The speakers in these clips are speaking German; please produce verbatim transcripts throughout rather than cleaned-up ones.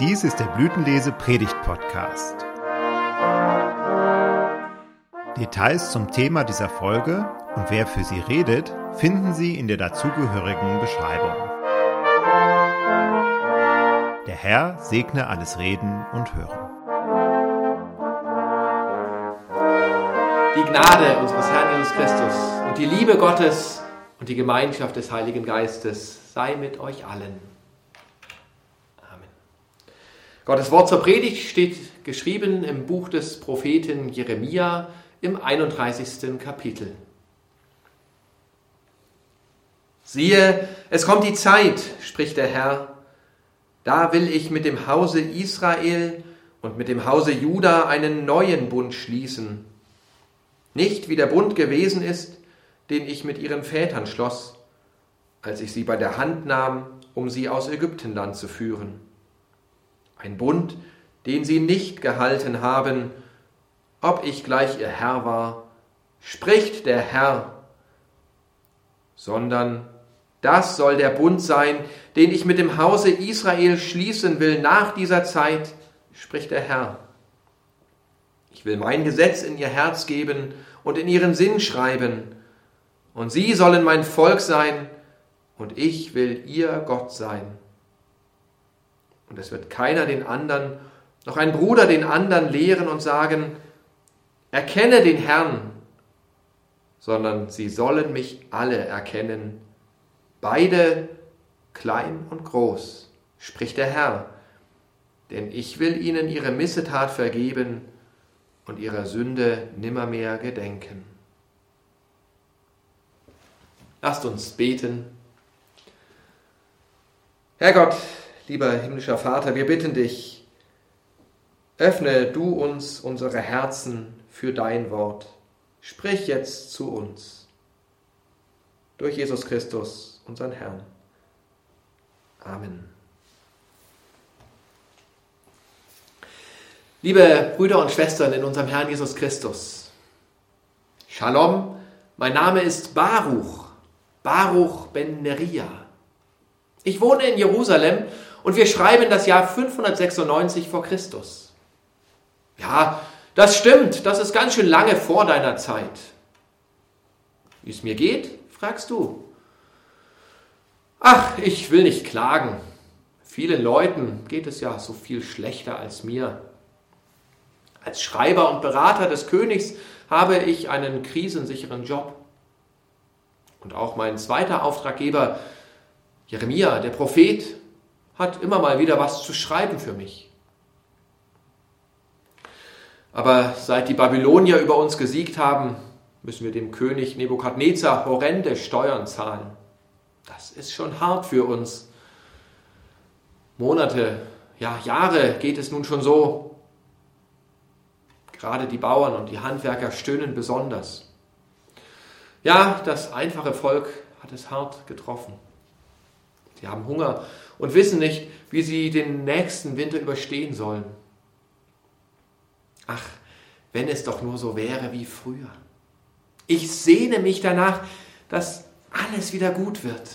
Dies ist der Blütenlese Predigt Podcast. Details zum Thema dieser Folge und wer für sie redet, finden Sie in der dazugehörigen Beschreibung. Der Herr segne alles Reden und Hören. Die Gnade unseres Herrn Jesus Christus und die Liebe Gottes und die Gemeinschaft des Heiligen Geistes sei mit euch allen. Amen. Gottes Wort zur Predigt steht geschrieben im Buch des Propheten Jeremia im einunddreißigsten Kapitel. Siehe, es kommt die Zeit, spricht der Herr, da will ich mit dem Hause Israel und mit dem Hause Juda einen neuen Bund schließen. Nicht wie der Bund gewesen ist, den ich mit ihren Vätern schloss, als ich sie bei der Hand nahm, um sie aus Ägyptenland zu führen. Ein Bund, den sie nicht gehalten haben, ob ich gleich ihr Herr war, spricht der Herr, sondern das soll der Bund sein, den ich mit dem Hause Israel schließen will nach dieser Zeit, spricht der Herr. Ich will mein Gesetz in ihr Herz geben und in ihren Sinn schreiben, und sie sollen mein Volk sein, und ich will ihr Gott sein. Und es wird keiner den anderen, noch ein Bruder den anderen lehren und sagen, erkenne den Herrn, sondern sie sollen mich alle erkennen, beide klein und groß, spricht der Herr, denn ich will ihnen ihre Missetat vergeben und ihrer Sünde nimmermehr gedenken. Lasst uns beten. Herr Gott, lieber himmlischer Vater, wir bitten dich, öffne du uns unsere Herzen für dein Wort. Sprich jetzt zu uns. Durch Jesus Christus, unseren Herrn. Amen. Liebe Brüder und Schwestern in unserem Herrn Jesus Christus, Shalom, mein Name ist Baruch, Baruch ben Neria. Ich wohne in Jerusalem und wir schreiben das Jahr fünfhundertsechsundneunzig vor Christus. Ja, das stimmt, das ist ganz schön lange vor deiner Zeit. Wie es mir geht, fragst du. Ach, ich will nicht klagen. Vielen Leuten geht es ja so viel schlechter als mir. Als Schreiber und Berater des Königs habe ich einen krisensicheren Job. Und auch mein zweiter Auftraggeber, Jeremia, der Prophet, hat immer mal wieder was zu schreiben für mich. Aber seit die Babylonier über uns gesiegt haben, müssen wir dem König Nebukadnezar horrende Steuern zahlen. Das ist schon hart für uns. Monate, ja Jahre geht es nun schon so. Gerade die Bauern und die Handwerker stöhnen besonders. Ja, das einfache Volk hat es hart getroffen. Sie haben Hunger und wissen nicht, wie sie den nächsten Winter überstehen sollen. Ach, wenn es doch nur so wäre wie früher. Ich sehne mich danach, dass alles wieder gut wird.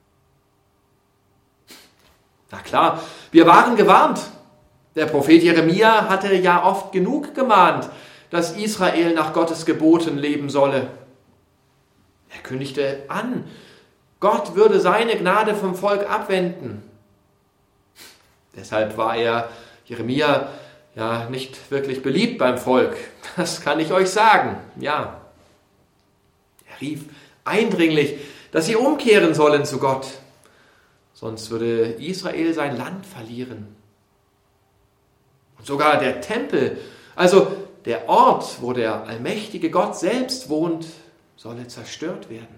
Na klar, wir waren gewarnt. Der Prophet Jeremia hatte ja oft genug gemahnt, dass Israel nach Gottes Geboten leben solle. Er kündigte an, Gott würde seine Gnade vom Volk abwenden. Deshalb war er, Jeremia, ja nicht wirklich beliebt beim Volk. Das kann ich euch sagen, ja. Er rief eindringlich, dass sie umkehren sollen zu Gott. Sonst würde Israel sein Land verlieren. Und sogar der Tempel, also der Ort, wo der allmächtige Gott selbst wohnt, solle zerstört werden.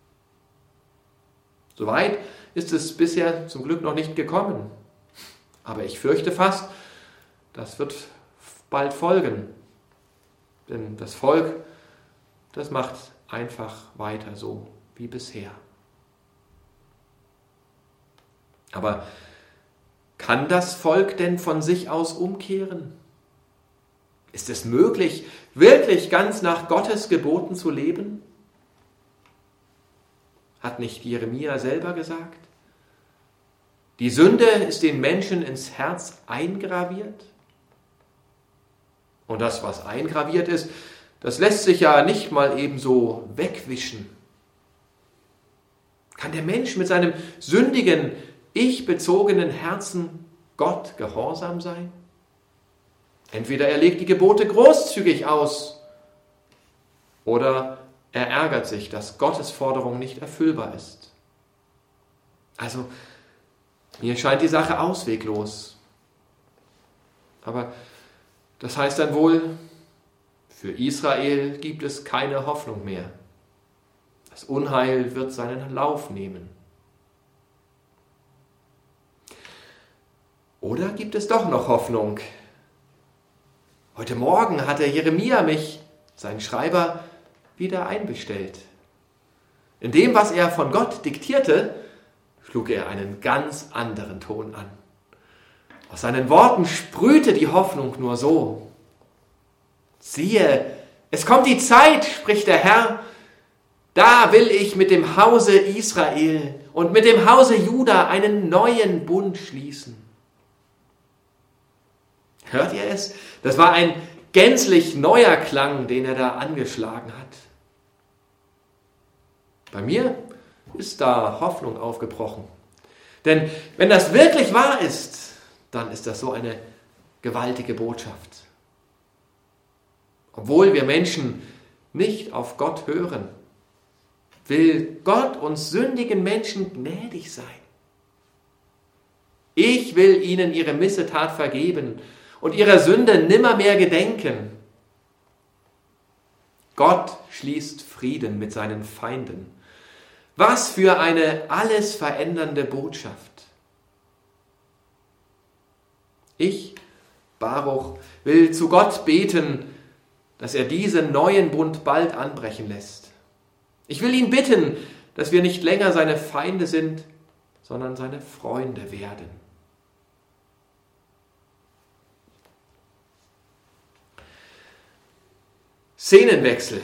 Soweit ist es bisher zum Glück noch nicht gekommen. Aber ich fürchte fast, das wird bald folgen. Denn das Volk, das macht einfach weiter so wie bisher. Aber kann das Volk denn von sich aus umkehren? Ist es möglich, wirklich ganz nach Gottes Geboten zu leben? Hat nicht Jeremia selber gesagt? Die Sünde ist den Menschen ins Herz eingraviert. Und das, was eingraviert ist, das lässt sich ja nicht mal ebenso wegwischen. Kann der Mensch mit seinem sündigen, ich-bezogenen Herzen Gott gehorsam sein? Entweder er legt die Gebote großzügig aus oder er ärgert sich, dass Gottes Forderung nicht erfüllbar ist. Also, mir scheint die Sache ausweglos. Aber das heißt dann wohl, für Israel gibt es keine Hoffnung mehr. Das Unheil wird seinen Lauf nehmen. Oder gibt es doch noch Hoffnung? Heute Morgen hatte Jeremia mich, sein Schreiber, wieder einbestellt. In dem, was er von Gott diktierte, schlug er einen ganz anderen Ton an. Aus seinen Worten sprühte die Hoffnung nur so. Siehe, es kommt die Zeit, spricht der Herr, da will ich mit dem Hause Israel und mit dem Hause Juda einen neuen Bund schließen. Hört ihr es? Das war ein gänzlich neuer Klang, den er da angeschlagen hat. Bei mir ist da Hoffnung aufgebrochen. Denn wenn das wirklich wahr ist, dann ist das so eine gewaltige Botschaft. Obwohl wir Menschen nicht auf Gott hören, will Gott uns sündigen Menschen gnädig sein. Ich will ihnen ihre Missetat vergeben und ihrer Sünde nimmermehr gedenken. Gott schließt Frieden mit seinen Feinden. Was für eine alles verändernde Botschaft. Ich, Baruch, will zu Gott beten, dass er diesen neuen Bund bald anbrechen lässt. Ich will ihn bitten, dass wir nicht länger seine Feinde sind, sondern seine Freunde werden. Szenenwechsel.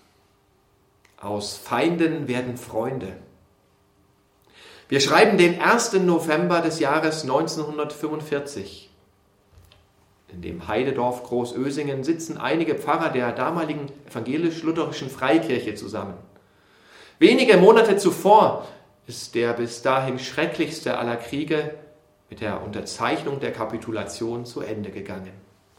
Aus Feinden werden Freunde. Wir schreiben den ersten November des Jahres neunzehnhundertfünfundvierzig. In dem Heidedorf Großösingen sitzen einige Pfarrer der damaligen evangelisch-lutherischen Freikirche zusammen. Wenige Monate zuvor ist der bis dahin schrecklichste aller Kriege mit der Unterzeichnung der Kapitulation zu Ende gegangen.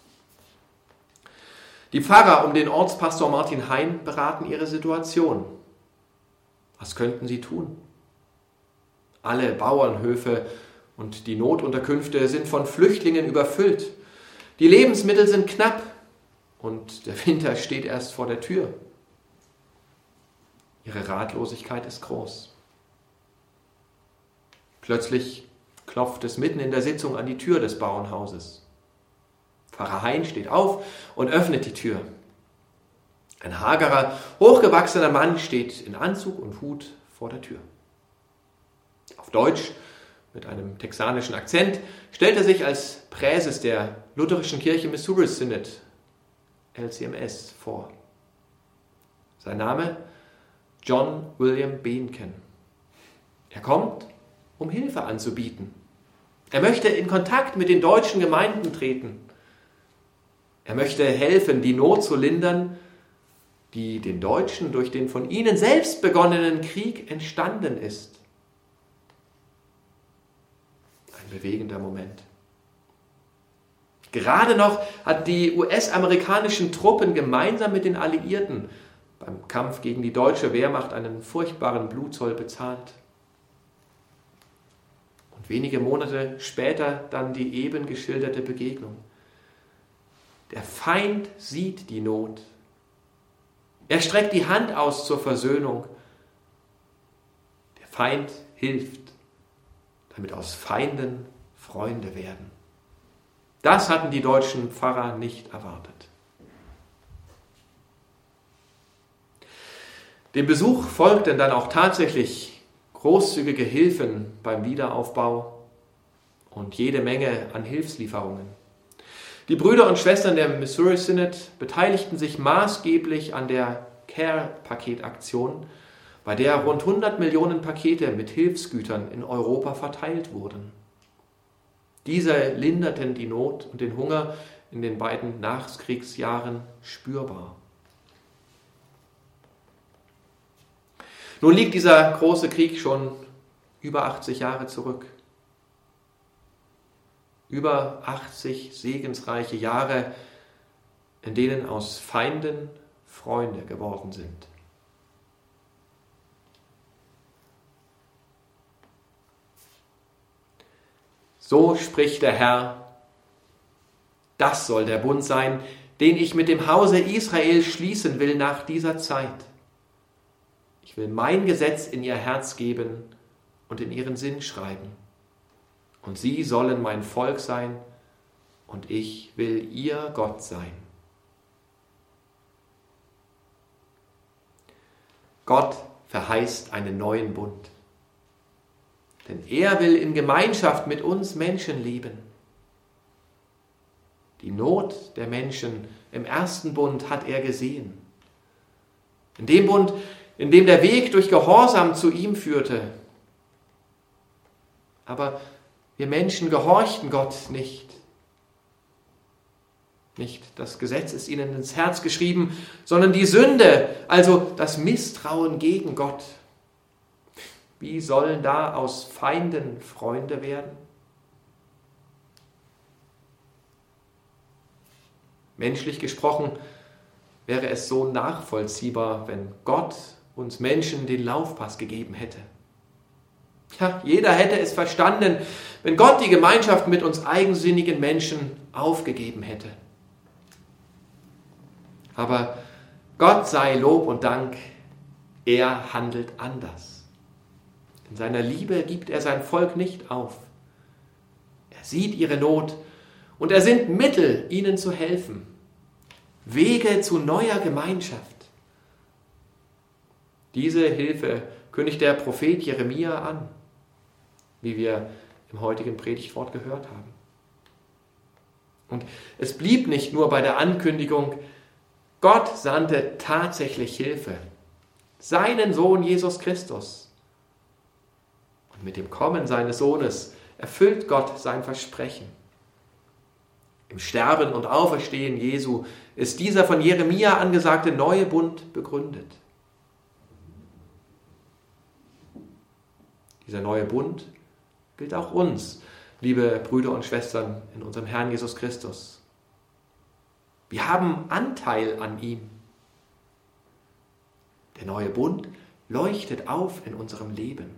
Die Pfarrer um den Ortspastor Martin Hein beraten ihre Situation. Was könnten sie tun? Alle Bauernhöfe und die Notunterkünfte sind von Flüchtlingen überfüllt. Die Lebensmittel sind knapp und der Winter steht erst vor der Tür. Ihre Ratlosigkeit ist groß. Plötzlich klopft es mitten in der Sitzung an die Tür des Bauernhauses. Pfarrer Hein steht auf und öffnet die Tür. Ein hagerer, hochgewachsener Mann steht in Anzug und Hut vor der Tür. Auf Deutsch, mit einem texanischen Akzent, stellt er sich als Präses der lutherischen Kirche Missouri Synod, L C M S, vor. Sein Name? John William Behnken. Er kommt, um Hilfe anzubieten. Er möchte in Kontakt mit den deutschen Gemeinden treten. Er möchte helfen, die Not zu lindern, die den Deutschen durch den von ihnen selbst begonnenen Krieg entstanden ist. Ein bewegender Moment. Gerade noch hat die U S-amerikanischen Truppen gemeinsam mit den Alliierten beim Kampf gegen die deutsche Wehrmacht einen furchtbaren Blutzoll bezahlt. Und wenige Monate später dann die eben geschilderte Begegnung. Der Feind sieht die Not. Er streckt die Hand aus zur Versöhnung. Der Feind hilft, damit aus Feinden Freunde werden. Das hatten die deutschen Pfarrer nicht erwartet. Dem Besuch folgten dann auch tatsächlich großzügige Hilfen beim Wiederaufbau und jede Menge an Hilfslieferungen. Die Brüder und Schwestern der Missouri Synod beteiligten sich maßgeblich an der Care-Paket-Aktion, bei der rund hundert Millionen Pakete mit Hilfsgütern in Europa verteilt wurden. Diese linderten die Not und den Hunger in den beiden Nachkriegsjahren spürbar. Nun liegt dieser große Krieg schon über achtzig Jahre zurück. Über achtzig segensreiche Jahre, in denen aus Feinden Freunde geworden sind. So spricht der Herr: Das soll der Bund sein, den ich mit dem Hause Israel schließen will nach dieser Zeit. Ich will mein Gesetz in ihr Herz geben und in ihren Sinn schreiben. Und sie sollen mein Volk sein, und ich will ihr Gott sein. Gott verheißt einen neuen Bund. Denn er will in Gemeinschaft mit uns Menschen leben. Die Not der Menschen im ersten Bund hat er gesehen. In dem Bund, in dem der Weg durch Gehorsam zu ihm führte. Aber wir Menschen gehorchten Gott nicht. Nicht das Gesetz ist ihnen ins Herz geschrieben, sondern die Sünde, also das Misstrauen gegen Gott. Wie sollen da aus Feinden Freunde werden? Menschlich gesprochen wäre es so nachvollziehbar, wenn Gott uns Menschen den Laufpass gegeben hätte. Ja, jeder hätte es verstanden, wenn Gott die Gemeinschaft mit uns eigensinnigen Menschen aufgegeben hätte. Aber Gott sei Lob und Dank, er handelt anders. In seiner Liebe gibt er sein Volk nicht auf. Er sieht ihre Not und er sinnt Mittel, ihnen zu helfen. Wege zu neuer Gemeinschaft. Diese Hilfe kündigt der Prophet Jeremia an, wie wir im heutigen Predigtwort gehört haben. Und es blieb nicht nur bei der Ankündigung, Gott sandte tatsächlich Hilfe, seinen Sohn Jesus Christus. Und mit dem Kommen seines Sohnes erfüllt Gott sein Versprechen. Im Sterben und Auferstehen Jesu ist dieser von Jeremia angesagte neue Bund begründet. Dieser neue Bund gilt auch uns, liebe Brüder und Schwestern in unserem Herrn Jesus Christus. Wir haben Anteil an ihm. Der neue Bund leuchtet auf in unserem Leben.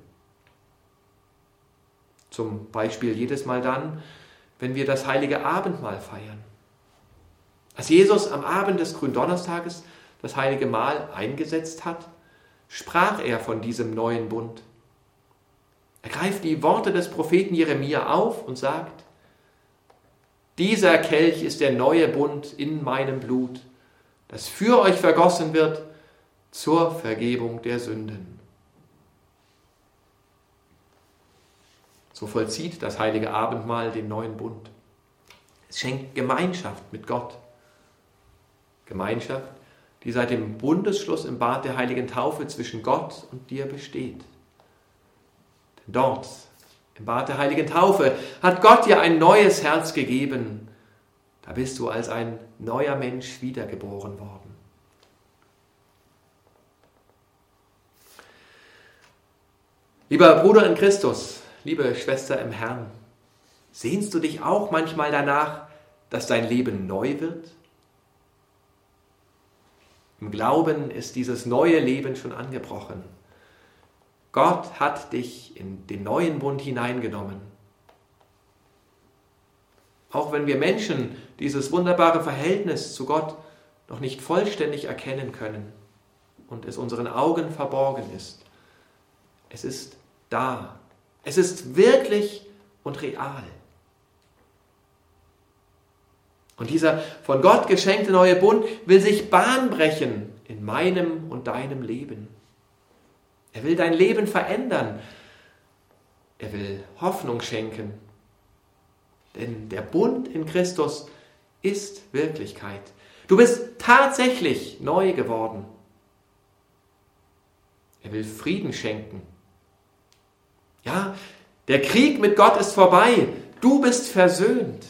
Zum Beispiel jedes Mal dann, wenn wir das heilige Abendmahl feiern. Als Jesus am Abend des Gründonnerstages das heilige Mahl eingesetzt hat, sprach er von diesem neuen Bund. Er greift die Worte des Propheten Jeremia auf und sagt: Dieser Kelch ist der neue Bund in meinem Blut, das für euch vergossen wird zur Vergebung der Sünden. So vollzieht das heilige Abendmahl den neuen Bund. Es schenkt Gemeinschaft mit Gott. Gemeinschaft, die seit dem Bundesschluss im Bad der heiligen Taufe zwischen Gott und dir besteht. Denn dort, im Bad der heiligen Taufe, hat Gott dir ein neues Herz gegeben. Da bist du als ein neuer Mensch wiedergeboren worden. Lieber Bruder in Christus, liebe Schwester im Herrn, sehnst du dich auch manchmal danach, dass dein Leben neu wird? Im Glauben ist dieses neue Leben schon angebrochen. Gott hat dich in den neuen Bund hineingenommen. Auch wenn wir Menschen dieses wunderbare Verhältnis zu Gott noch nicht vollständig erkennen können und es unseren Augen verborgen ist, es ist da. Es ist wirklich und real. Und dieser von Gott geschenkte neue Bund will sich Bahn brechen in meinem und deinem Leben. Er will dein Leben verändern. Er will Hoffnung schenken. Denn der Bund in Christus ist Wirklichkeit. Du bist tatsächlich neu geworden. Er will Frieden schenken. Ja, der Krieg mit Gott ist vorbei. Du bist versöhnt.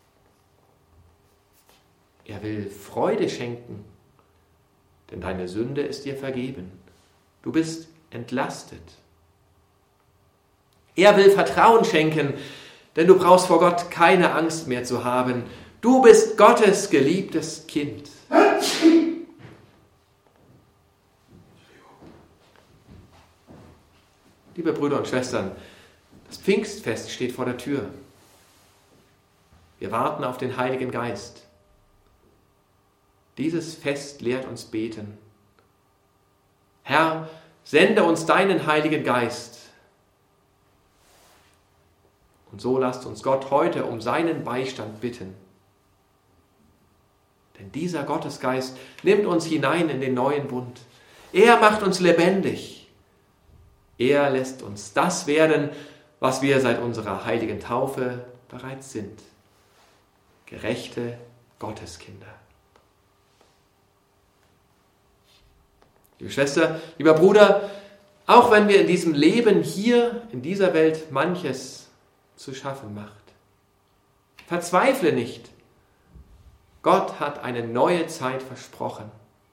Er will Freude schenken, denn deine Sünde ist dir vergeben. Du bist entlastet. Er will Vertrauen schenken, denn du brauchst vor Gott keine Angst mehr zu haben. Du bist Gottes geliebtes Kind. Liebe Brüder und Schwestern, das Pfingstfest steht vor der Tür. Wir warten auf den Heiligen Geist. Dieses Fest lehrt uns beten. Herr, sende uns deinen Heiligen Geist. Und so lasst uns Gott heute um seinen Beistand bitten. Denn dieser Gottesgeist nimmt uns hinein in den neuen Bund. Er macht uns lebendig. Er lässt uns das werden, was wir seit unserer heiligen Taufe bereits sind. Gerechte Gotteskinder. Liebe Schwester, lieber Bruder, auch wenn wir in diesem Leben hier, in dieser Welt, manches zu schaffen macht, verzweifle nicht. Gott hat eine neue Zeit versprochen.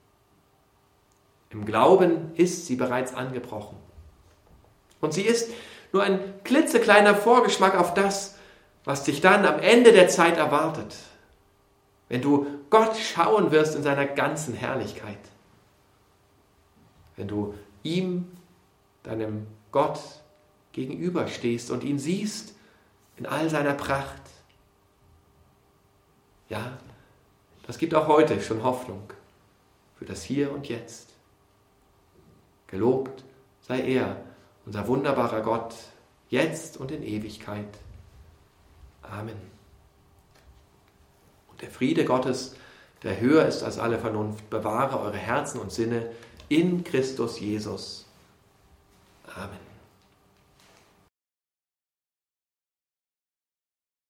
Im Glauben ist sie bereits angebrochen. Und sie ist nur ein klitzekleiner Vorgeschmack auf das, was dich dann am Ende der Zeit erwartet, wenn du Gott schauen wirst in seiner ganzen Herrlichkeit. Wenn du ihm, deinem Gott, gegenüberstehst und ihn siehst in all seiner Pracht. Ja, das gibt auch heute schon Hoffnung für das Hier und Jetzt. Gelobt sei er, unser wunderbarer Gott, jetzt und in Ewigkeit. Amen. Und der Friede Gottes, der höher ist als alle Vernunft, bewahre eure Herzen und Sinne in Christus Jesus.